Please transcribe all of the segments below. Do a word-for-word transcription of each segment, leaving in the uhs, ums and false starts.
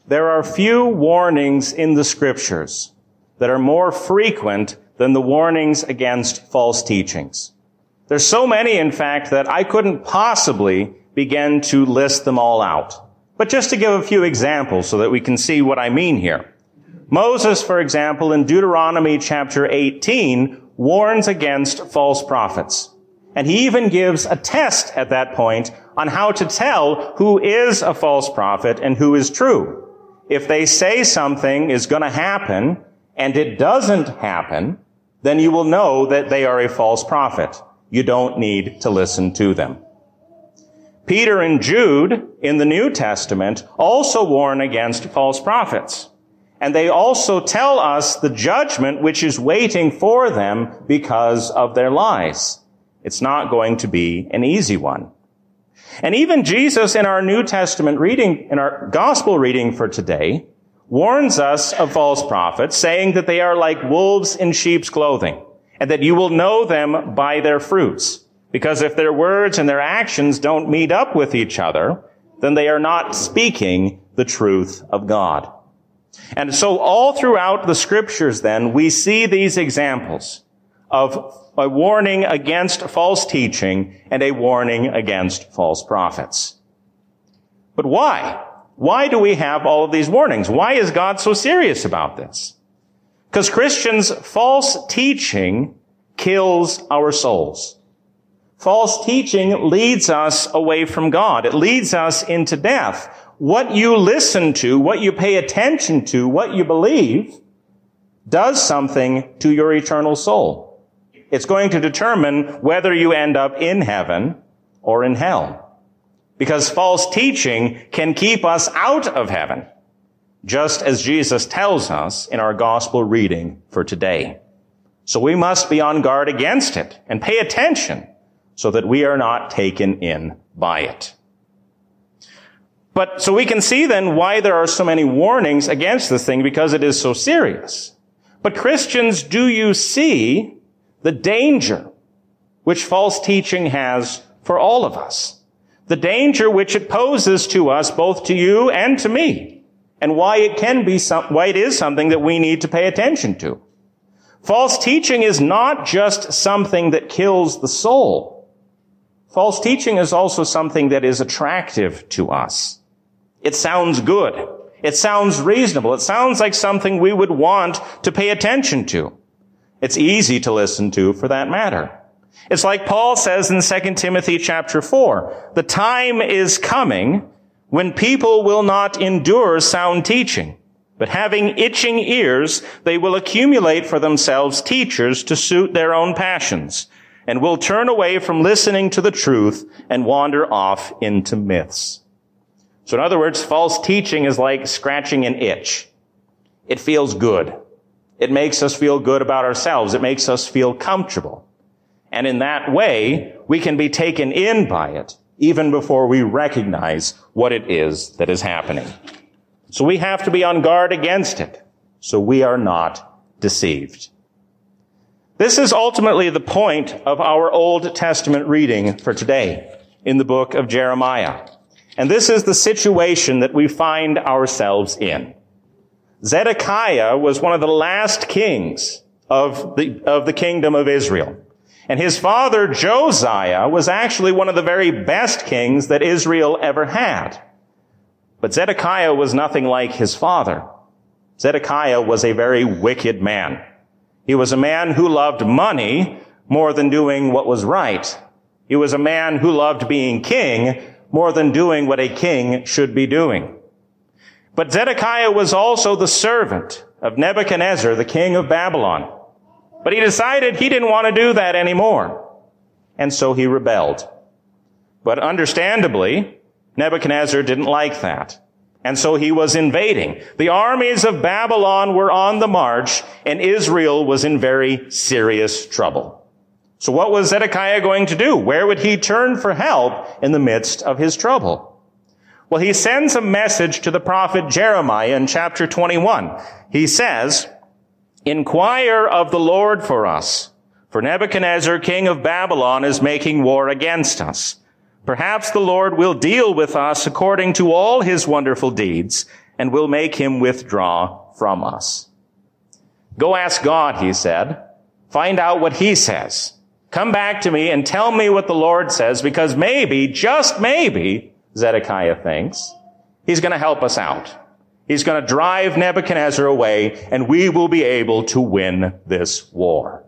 there are few warnings in the Scriptures that are more frequent than the warnings against false teachings. There's so many, in fact, that I couldn't possibly begin to list them all out. But just to give a few examples so that we can see what I mean here. Moses, for example, in Deuteronomy chapter eighteen, warns against false prophets. And he even gives a test at that point on how to tell who is a false prophet and who is true. If they say something is going to happen and it doesn't happen, then you will know that they are a false prophet. You don't need to listen to them. Peter and Jude in the New Testament also warn against false prophets. And they also tell us the judgment which is waiting for them because of their lies. It's not going to be an easy one. And even Jesus in our New Testament reading, in our gospel reading for today, warns us of false prophets, saying that they are like wolves in sheep's clothing, and that you will know them by their fruits. Because if their words and their actions don't meet up with each other, then they are not speaking the truth of God. And so all throughout the Scriptures, then, we see these examples of a warning against false teaching and a warning against false prophets. But why? Why do we have all of these warnings? Why is God so serious about this? Because Christians, false teaching kills our souls. False teaching leads us away from God. It leads us into death. What you listen to, what you pay attention to, what you believe, does something to your eternal soul. It's going to determine whether you end up in heaven or in hell. Because false teaching can keep us out of heaven, just as Jesus tells us in our gospel reading for today. So we must be on guard against it and pay attention so that we are not taken in by it. But so we can see then why there are so many warnings against this thing, because it is so serious. But Christians, do you see the danger which false teaching has for all of us? The danger which it poses to us, both to you and to me, and why it can be some, why it is something that we need to pay attention to. False teaching is not just something that kills the soul. False teaching is also something that is attractive to us. It sounds good. It sounds reasonable. It sounds like something we would want to pay attention to. It's easy to listen to, for that matter. It's like Paul says in Second Timothy chapter four, the time is coming when people will not endure sound teaching, but having itching ears, they will accumulate for themselves teachers to suit their own passions, and will turn away from listening to the truth and wander off into myths. So in other words, false teaching is like scratching an itch. It feels good. It makes us feel good about ourselves. It makes us feel comfortable. And in that way, we can be taken in by it even before we recognize what it is that is happening. So we have to be on guard against it so we are not deceived. This is ultimately the point of our Old Testament reading for today in the book of Jeremiah. And this is the situation that we find ourselves in. Zedekiah was one of the last kings of the, of the kingdom of Israel. And his father, Josiah, was actually one of the very best kings that Israel ever had. But Zedekiah was nothing like his father. Zedekiah was a very wicked man. He was a man who loved money more than doing what was right. He was a man who loved being king more than doing what a king should be doing. But Zedekiah was also the servant of Nebuchadnezzar, the king of Babylon. But he decided he didn't want to do that anymore. And so he rebelled. But understandably, Nebuchadnezzar didn't like that. And so he was invading. The armies of Babylon were on the march, and Israel was in very serious trouble. So what was Zedekiah going to do? Where would he turn for help in the midst of his trouble? Well, he sends a message to the prophet Jeremiah in chapter twenty-one. He says, "Inquire of the Lord for us, for Nebuchadnezzar, king of Babylon, is making war against us. Perhaps the Lord will deal with us according to all his wonderful deeds and will make him withdraw from us. Go ask God, he said. Find out what he says. Come back to me and tell me what the Lord says, because maybe, just maybe, Zedekiah thinks, he's going to help us out. He's going to drive Nebuchadnezzar away, and we will be able to win this war.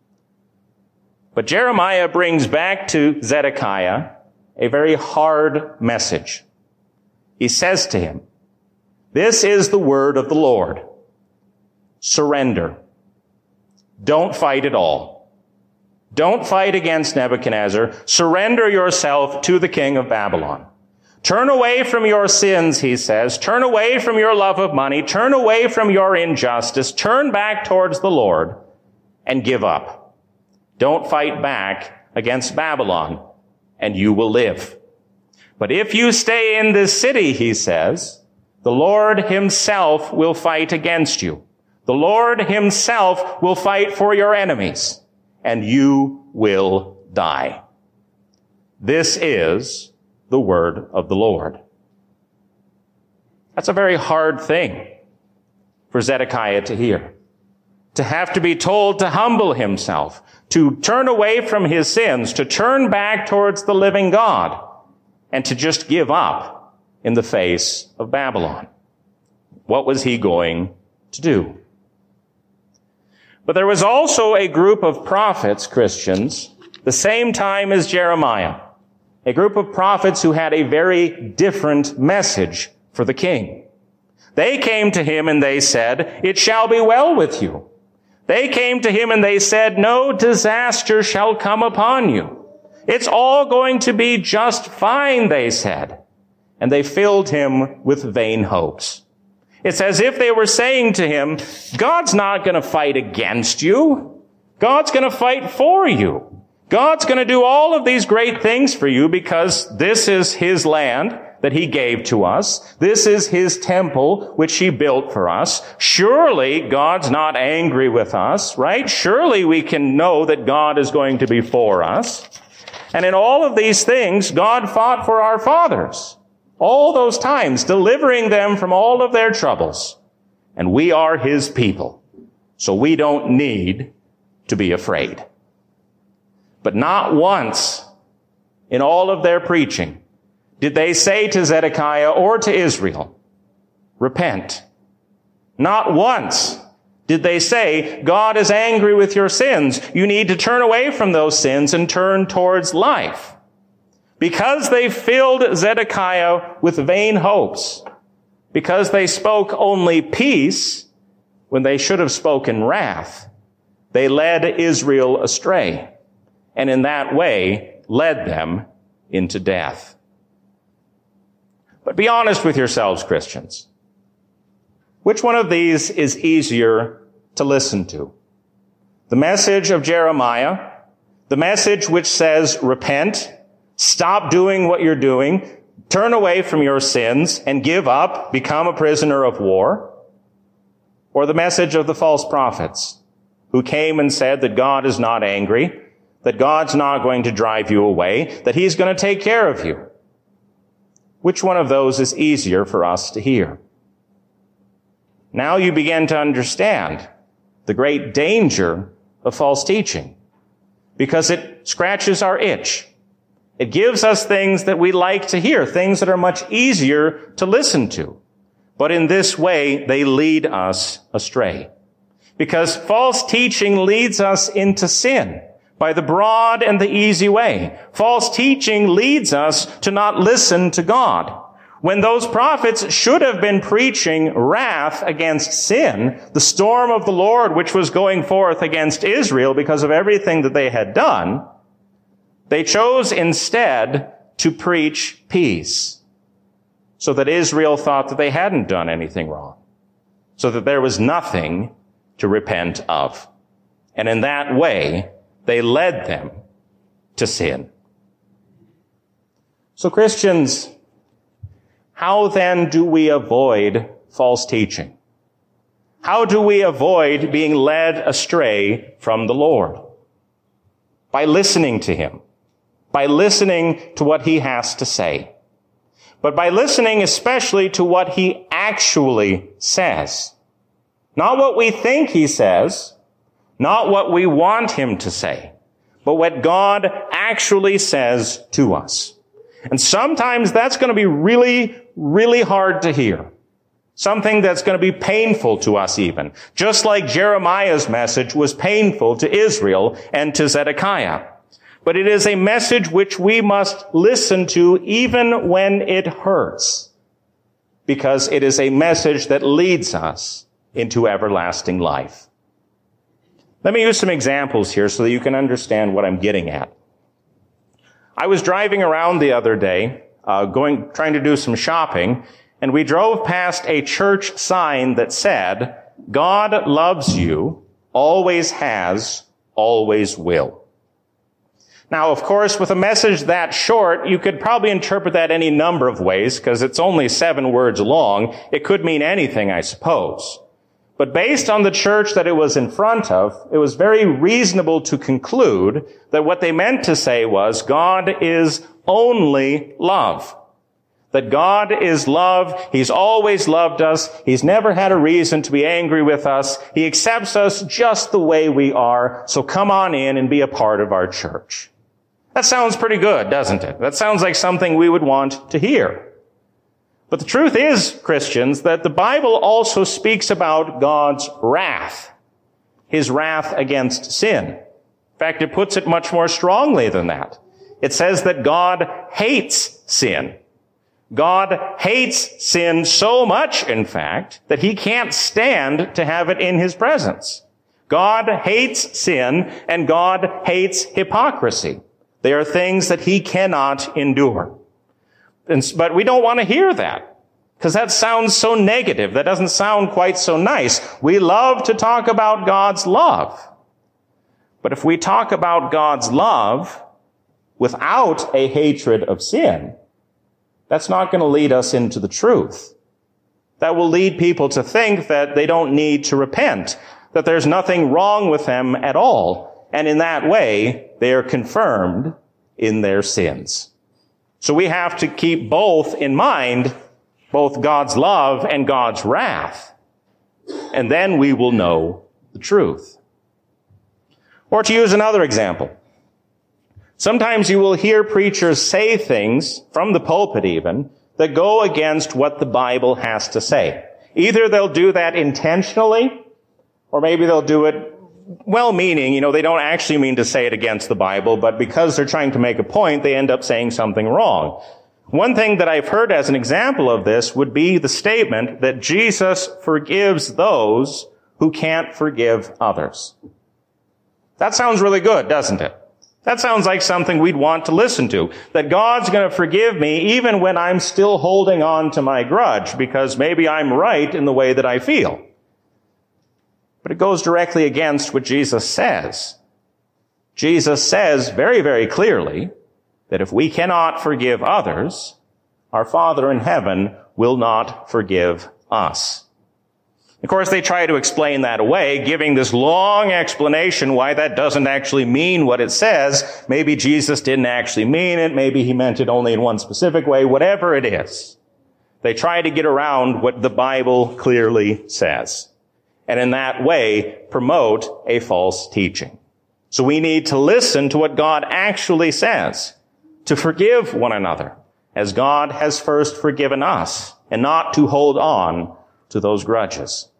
But Jeremiah brings back to Zedekiah a very hard message. He says to him, "This is the word of the Lord. Surrender. Don't fight at all. Don't fight against Nebuchadnezzar. Surrender yourself to the king of Babylon. Turn away from your sins," he says. "Turn away from your love of money. Turn away from your injustice. Turn back towards the Lord and give up. Don't fight back against Babylon, and you will live. But if you stay in this city," he says, "the Lord himself will fight against you. The Lord himself will fight for your enemies, and you will die." This is the word of the Lord. That's a very hard thing for Zedekiah to hear. To have to be told to humble himself, to turn away from his sins, to turn back towards the living God, and to just give up in the face of Babylon. What was he going to do? But there was also a group of prophets, Christians, the same time as Jeremiah. A group of prophets who had a very different message for the king. They came to him and they said, "It shall be well with you." They came to him and they said, "No disaster shall come upon you. It's all going to be just fine," they said. And they filled him with vain hopes. It's as if they were saying to him, God's not going to fight against you. God's going to fight for you. God's going to do all of these great things for you because this is his land that he gave to us. This is his temple, which he built for us. Surely God's not angry with us, right? Surely we can know that God is going to be for us. And in all of these things, God fought for our fathers. All those times, delivering them from all of their troubles. And we are his people. So we don't need to be afraid. But not once in all of their preaching did they say to Zedekiah or to Israel, "Repent." Not once did they say, "God is angry with your sins. You need to turn away from those sins and turn towards life." Because they filled Zedekiah with vain hopes, because they spoke only peace when they should have spoken wrath, they led Israel astray, and in that way led them into death. But be honest with yourselves, Christians. Which one of these is easier to listen to? The message of Jeremiah, the message which says, "Repent, stop doing what you're doing, turn away from your sins, and give up, become a prisoner of war," or the message of the false prophets who came and said that God is not angry, that God's not going to drive you away, that he's going to take care of you? Which one of those is easier for us to hear? Now you begin to understand the great danger of false teaching, because it scratches our itch. It gives us things that we like to hear, things that are much easier to listen to. But in this way, they lead us astray. Because false teaching leads us into sin by the broad and the easy way. False teaching leads us to not listen to God. When those prophets should have been preaching wrath against sin, the storm of the Lord which was going forth against Israel because of everything that they had done, they chose instead to preach peace, so that Israel thought that they hadn't done anything wrong, so that there was nothing to repent of. And in that way, they led them to sin. So Christians, how then do we avoid false teaching? How do we avoid being led astray from the Lord? By listening to him. By listening to what he has to say. but by listening especially to what he actually says. Not what we think he says, not what we want him to say, but what God actually says to us. And sometimes that's going to be really, really hard to hear. Something that's going to be painful to us even. Just like Jeremiah's message was painful to Israel and to Zedekiah. But it is a message which we must listen to even when it hurts. Because it is a message that leads us into everlasting life. Let me use some examples here so that you can understand what I'm getting at. I was driving around the other day, uh, going, trying to do some shopping, and we drove past a church sign that said, "God loves you, always has, always will." Now, of course, with a message that short, you could probably interpret that any number of ways, because it's only seven words long. It could mean anything, I suppose. But based on the church that it was in front of, it was very reasonable to conclude that what they meant to say was, God is only love. That God is love. He's always loved us. He's never had a reason to be angry with us. He accepts us just the way we are. So come on in and be a part of our church. That sounds pretty good, doesn't it? That sounds like something we would want to hear. But the truth is, Christians, that the Bible also speaks about God's wrath. His wrath against sin. In fact, it puts it much more strongly than that. It says that God hates sin. God hates sin so much, in fact, that he can't stand to have it in his presence. God hates sin, and God hates hypocrisy. They are things that he cannot endure. And, but we don't want to hear that, because that sounds so negative. That doesn't sound quite so nice. We love to talk about God's love. But if we talk about God's love without a hatred of sin, that's not going to lead us into the truth. That will lead people to think that they don't need to repent, that there's nothing wrong with them at all. And in that way, they are confirmed in their sins. So we have to keep both in mind, both God's love and God's wrath. And then we will know the truth. Or to use another example, sometimes you will hear preachers say things, from the pulpit even, that go against what the Bible has to say. Either they'll do that intentionally, or maybe they'll do it well-meaning. You know, they don't actually mean to say it against the Bible, but because they're trying to make a point, they end up saying something wrong. One thing that I've heard as an example of this would be the statement that Jesus forgives those who can't forgive others. That sounds really good, doesn't it? That sounds like something we'd want to listen to. That God's going to forgive me even when I'm still holding on to my grudge, because maybe I'm right in the way that I feel. But it goes directly against what Jesus says. Jesus says very, very clearly that if we cannot forgive others, our Father in heaven will not forgive us. Of course, they try to explain that away, giving this long explanation why that doesn't actually mean what it says. Maybe Jesus didn't actually mean it. Maybe he meant it only in one specific way. Whatever it is, they try to get around what the Bible clearly says. And in that way, promote a false teaching. So we need to listen to what God actually says, to forgive one another, as God has first forgiven us, and not to hold on to those grudges.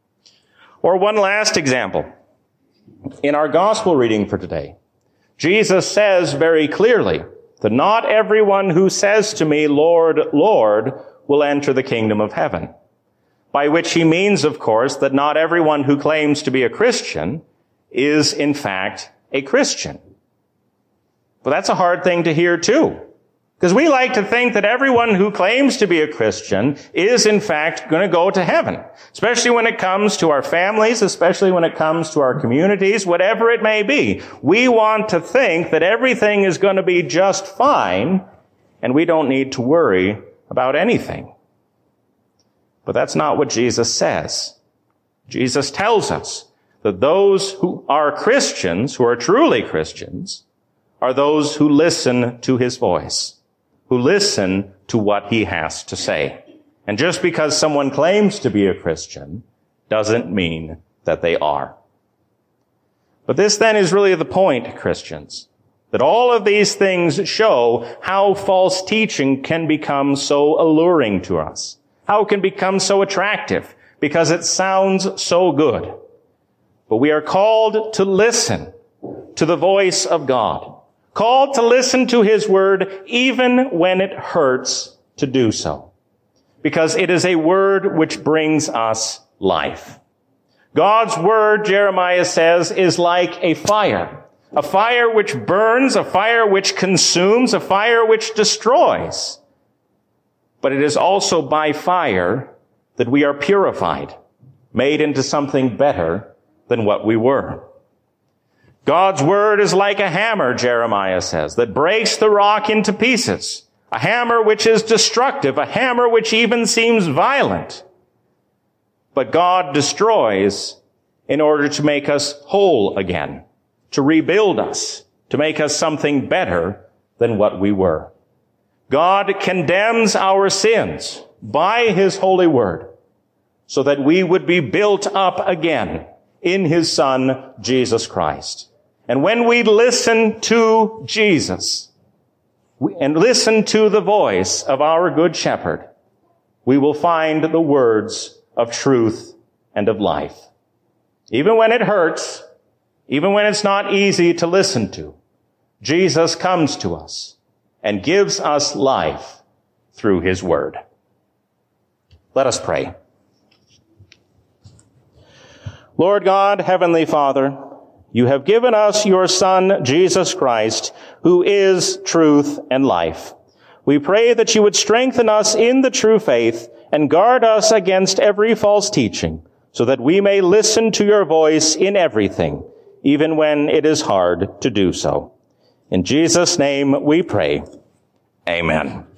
Or one last example. In our gospel reading for today, Jesus says very clearly that not everyone who says to me, Lord, Lord, will enter the kingdom of heaven. By which he means, of course, that not everyone who claims to be a Christian is, in fact, a Christian. But that's a hard thing to hear, too. Because we like to think that everyone who claims to be a Christian is, in fact, going to go to heaven. Especially when it comes to our families, especially when it comes to our communities, whatever it may be. We want to think that everything is going to be just fine, and we don't need to worry about anything. But that's not what Jesus says. Jesus tells us that those who are Christians, who are truly Christians, are those who listen to his voice, who listen to what he has to say. And just because someone claims to be a Christian doesn't mean that they are. But this then is really the point, Christians, that all of these things show how false teaching can become so alluring to us, how it can become so attractive, because it sounds so good. But we are called to listen to the voice of God, called to listen to his word even when it hurts to do so, because it is a word which brings us life. God's word, Jeremiah says, is like a fire, a fire which burns, a fire which consumes, a fire which destroys. But it is also by fire that we are purified, made into something better than what we were. God's word is like a hammer, Jeremiah says, that breaks the rock into pieces. A hammer which is destructive, a hammer which even seems violent. But God destroys in order to make us whole again, to rebuild us, to make us something better than what we were. God condemns our sins by his holy word so that we would be built up again in his Son, Jesus Christ. And when we listen to Jesus and listen to the voice of our Good Shepherd, we will find the words of truth and of life. Even when it hurts, even when it's not easy to listen to, Jesus comes to us and gives us life through his word. Let us pray. Lord God, Heavenly Father, you have given us your Son, Jesus Christ, who is truth and life. We pray that you would strengthen us in the true faith and guard us against every false teaching, so that we may listen to your voice in everything, even when it is hard to do so. In Jesus' name we pray. Amen.